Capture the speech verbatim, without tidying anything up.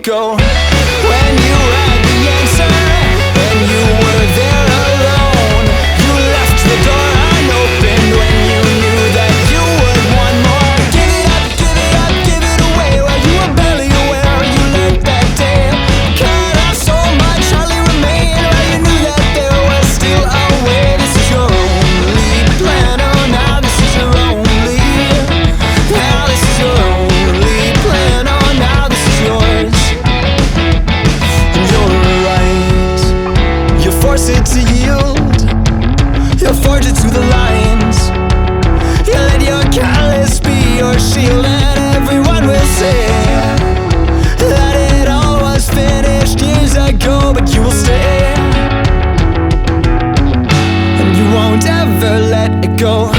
go. When you had the answer, when you were there alone, you left the door unopened when you knew that you would want more. Give it up, give it up, give it away. Well, you were barely aware you let that day cut off so much, hardly remain. Well, you knew that there was still a way. This is your only plan. Oh, now this is your only. Now this is your only plan. Oh, now this is yours. And you're right. You force it to yield. You forge it to the lines. You let your callous be your shield, and everyone will say that it all was finished years ago, but you will stay, and you won't ever let it go.